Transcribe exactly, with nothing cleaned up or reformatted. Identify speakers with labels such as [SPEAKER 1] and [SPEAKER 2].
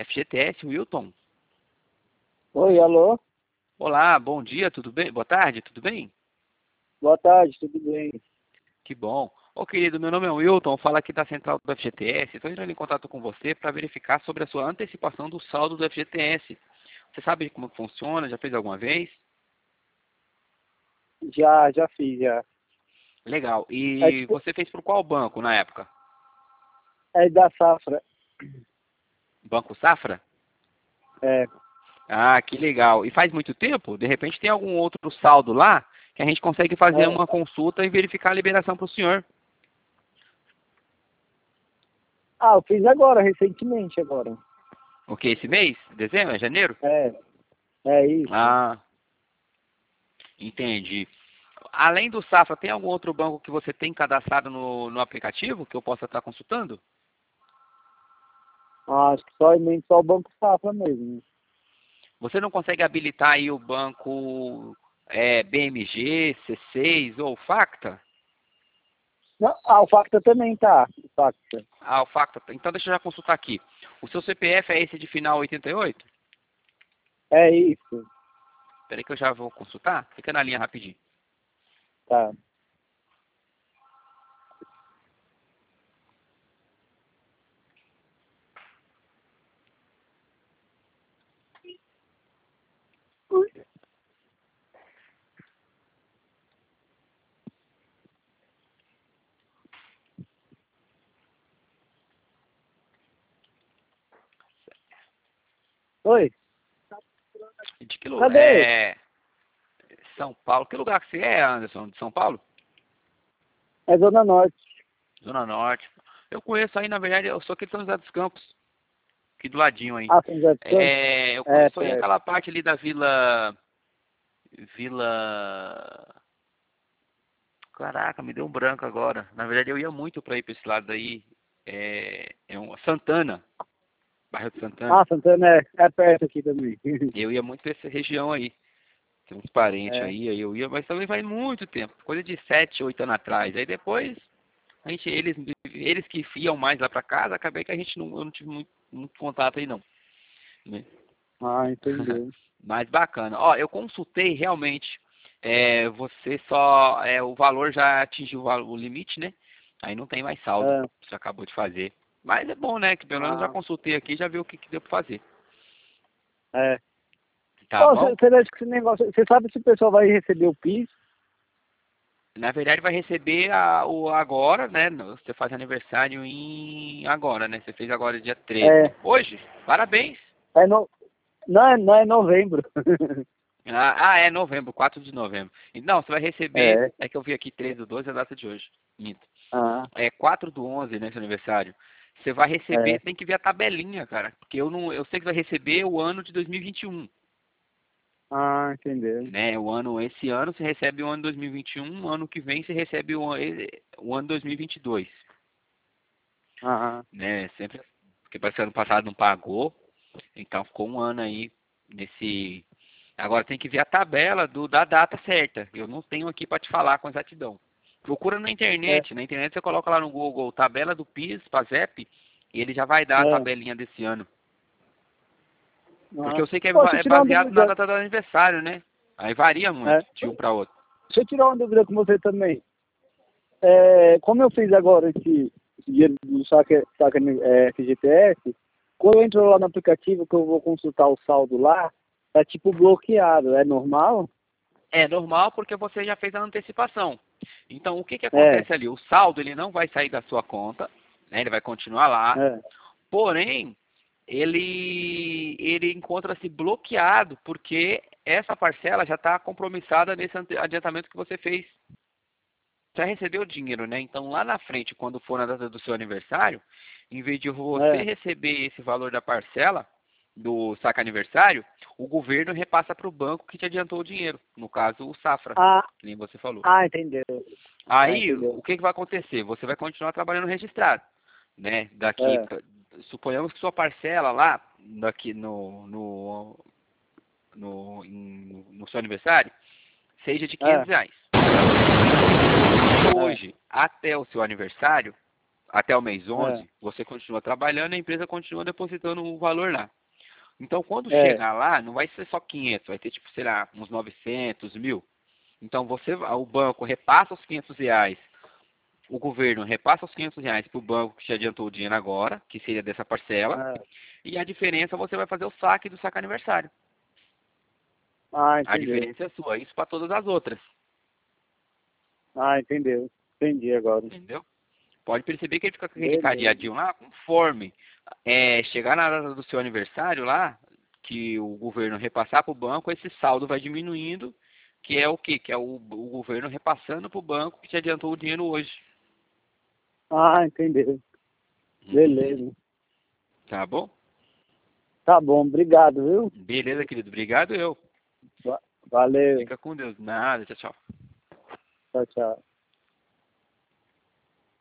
[SPEAKER 1] F G T S, Wilton.
[SPEAKER 2] Oi, alô?
[SPEAKER 1] Olá, bom dia, tudo bem? Boa tarde, tudo bem?
[SPEAKER 2] Boa tarde, tudo bem?
[SPEAKER 1] Que bom. Ô querido, meu nome é Wilton, falo aqui da central do F G T S. Estou entrando em contato com você para verificar sobre a sua antecipação do saldo do F G T S. Você sabe como funciona? Já fez alguma vez?
[SPEAKER 2] Já, já fiz, já.
[SPEAKER 1] Legal.
[SPEAKER 2] É,
[SPEAKER 1] E
[SPEAKER 2] tipo,
[SPEAKER 1] você fez por qual banco na época?
[SPEAKER 2] é da safra.
[SPEAKER 1] Banco Safra?
[SPEAKER 2] É.
[SPEAKER 1] Ah, que legal. E faz muito tempo? De repente tem algum outro saldo lá que a gente consegue fazer
[SPEAKER 2] é.
[SPEAKER 1] uma consulta e verificar a liberação para o senhor.
[SPEAKER 2] Ah, eu fiz agora, recentemente agora.
[SPEAKER 1] O que, esse mês? Dezembro? É janeiro?
[SPEAKER 2] É, é isso.
[SPEAKER 1] Ah, entendi. Além do Safra, tem algum outro banco que você tem cadastrado no, no aplicativo que eu possa estar consultando?
[SPEAKER 2] Ah, acho que só, nem só o Banco Safra mesmo.
[SPEAKER 1] Você não consegue habilitar aí o banco é, B M G, C seis ou Facta?
[SPEAKER 2] Não, ah, o Facta também tá. O Facta.
[SPEAKER 1] Ah, o Facta. Então deixa eu já consultar aqui. O seu C P F é esse de final oitenta e oito?
[SPEAKER 2] É isso.
[SPEAKER 1] Espera aí que eu já vou consultar. Fica na linha rapidinho.
[SPEAKER 2] Tá. Oi,
[SPEAKER 1] De que lugar?
[SPEAKER 2] cadê?
[SPEAKER 1] É São Paulo. Que lugar que você é, Anderson? De São Paulo?
[SPEAKER 2] É Zona Norte.
[SPEAKER 1] Zona Norte. Eu conheço aí, na verdade, eu sou aqui de São José dos Campos. Aqui do ladinho aí.
[SPEAKER 2] Ah, São José dos Campos?
[SPEAKER 1] É, eu
[SPEAKER 2] É,
[SPEAKER 1] conheço aí
[SPEAKER 2] perto.
[SPEAKER 1] aquela parte ali da Vila... Vila... Caraca, me deu um branco agora. Na verdade, eu ia muito para ir para esse lado aí. É, é um, Santana, bairro de Santana.
[SPEAKER 2] Ah, Santana é, é perto aqui também.
[SPEAKER 1] Eu ia muito para essa região aí. Tem uns parentes
[SPEAKER 2] É,
[SPEAKER 1] aí, aí eu ia, mas também faz muito tempo. Coisa de sete, oito anos atrás. Aí depois, a gente, eles, eles que iam mais lá para casa, acabei que a gente não, eu não tive muito, muito contato aí não. Né?
[SPEAKER 2] ah, entendeu.
[SPEAKER 1] Mas bacana. Ó, eu consultei realmente. É, você só. É, o valor já atingiu o, val- o limite, né? Aí não tem mais saldo.
[SPEAKER 2] É,
[SPEAKER 1] Você acabou de fazer. Mas é bom, né? Que pelo menos já
[SPEAKER 2] ah,
[SPEAKER 1] consultei aqui e já vi o que, que deu pra fazer.
[SPEAKER 2] é.
[SPEAKER 1] Tá
[SPEAKER 2] Ô,
[SPEAKER 1] bom?
[SPEAKER 2] você acha que esse negócio... Você sabe se o pessoal vai receber o PIS?
[SPEAKER 1] Na verdade vai receber a, o agora, né? Você faz aniversário em agora, né? Você fez agora dia treze.
[SPEAKER 2] É,
[SPEAKER 1] Hoje. Parabéns.
[SPEAKER 2] é no... Não, é- não é novembro.
[SPEAKER 1] Ah, ah, é novembro, quatro de novembro. E não, você vai receber.
[SPEAKER 2] É.
[SPEAKER 1] É que eu vi aqui treze do doze, é a data de hoje. Minto.
[SPEAKER 2] Ah,
[SPEAKER 1] É quatro do onze, né, seu aniversário. Você vai receber,
[SPEAKER 2] é.
[SPEAKER 1] tem que ver a tabelinha, cara. Porque eu não, eu sei que vai receber o ano de dois mil e vinte e um,
[SPEAKER 2] Ah, entendeu.
[SPEAKER 1] né? O ano, esse ano você recebe o ano dois mil e vinte e um, ano que vem você recebe o, an- o ano dois mil e vinte e dois,
[SPEAKER 2] Ah,
[SPEAKER 1] né? Sempre, porque parece que ano passado não pagou, então ficou um ano aí nesse. Agora tem que ver a tabela do, da data certa. Eu não tenho aqui para te falar com exatidão. Procura na
[SPEAKER 2] é.
[SPEAKER 1] internet. Na internet você coloca lá no Google tabela do PIS, PASEP, e ele já vai dar a
[SPEAKER 2] É.
[SPEAKER 1] tabelinha desse ano. Porque
[SPEAKER 2] Ah.
[SPEAKER 1] eu sei que é
[SPEAKER 2] Pô,
[SPEAKER 1] ba-
[SPEAKER 2] deixa eu
[SPEAKER 1] é
[SPEAKER 2] tirar uma
[SPEAKER 1] baseado na
[SPEAKER 2] dúvida.
[SPEAKER 1] data do aniversário, né? Aí varia muito
[SPEAKER 2] É.
[SPEAKER 1] de um para outro.
[SPEAKER 2] Deixa eu tirar uma dúvida com você também. É, como eu fiz agora esse, esse dinheiro do saque, saque é, F G T S, quando eu entro lá no aplicativo que eu vou consultar o saldo lá, tá tipo bloqueado. É normal?
[SPEAKER 1] É normal porque você já fez a antecipação. Então o que, que
[SPEAKER 2] É.
[SPEAKER 1] acontece ali? O saldo ele não vai sair da sua conta, né? Ele vai continuar lá.
[SPEAKER 2] É.
[SPEAKER 1] Porém, ele, ele encontra-se bloqueado porque essa parcela já está compromissada nesse ante- adiantamento que você fez. Já recebeu o dinheiro, né? Então lá na frente, quando for na data do seu aniversário, em vez de você
[SPEAKER 2] É.
[SPEAKER 1] receber esse valor da parcela do saque aniversário, o governo repassa para o banco que te adiantou o dinheiro. No caso, o Safra,
[SPEAKER 2] Ah,
[SPEAKER 1] que nem você falou.
[SPEAKER 2] ah, entendeu. Ah,
[SPEAKER 1] Aí,
[SPEAKER 2] entendeu.
[SPEAKER 1] o que, que vai acontecer? Você vai continuar trabalhando registrado, né? Daqui,
[SPEAKER 2] É.
[SPEAKER 1] pra- suponhamos que sua parcela lá, daqui no, no, no, em- no seu aniversário, seja de
[SPEAKER 2] É.
[SPEAKER 1] quinhentos reais.
[SPEAKER 2] É.
[SPEAKER 1] Hoje, até o seu aniversário, até o mês
[SPEAKER 2] É.
[SPEAKER 1] onze, você continua trabalhando e a empresa continua depositando o valor lá. Então, quando
[SPEAKER 2] É.
[SPEAKER 1] chegar lá, não vai ser só quinhentos, vai ter, tipo, sei lá, uns novecentos, mil. Então, você, o banco repassa os quinhentos reais, o governo repassa os quinhentos reais para o banco que te adiantou o dinheiro agora, que seria dessa parcela,
[SPEAKER 2] Ah,
[SPEAKER 1] e a diferença você vai fazer o saque do saque aniversário.
[SPEAKER 2] ah,
[SPEAKER 1] A
[SPEAKER 2] entendeu.
[SPEAKER 1] diferença é sua, isso para todas as outras,
[SPEAKER 2] Ah, entendeu. Entendi agora.
[SPEAKER 1] entendeu? Pode perceber que ele fica com aquele
[SPEAKER 2] Beleza.
[SPEAKER 1] cadeadinho lá, conforme é, chegar na data do seu aniversário lá, que o governo repassar para o banco, esse saldo vai diminuindo, que é o quê? Que é o, o governo repassando para o banco que te adiantou o dinheiro hoje.
[SPEAKER 2] Ah, entendeu.
[SPEAKER 1] Uhum.
[SPEAKER 2] Beleza.
[SPEAKER 1] Tá bom?
[SPEAKER 2] Tá bom, obrigado, viu?
[SPEAKER 1] Beleza, querido. Obrigado eu.
[SPEAKER 2] Va- Valeu.
[SPEAKER 1] Fica com Deus. Nada. Tchau, tchau.
[SPEAKER 2] Tchau, tchau.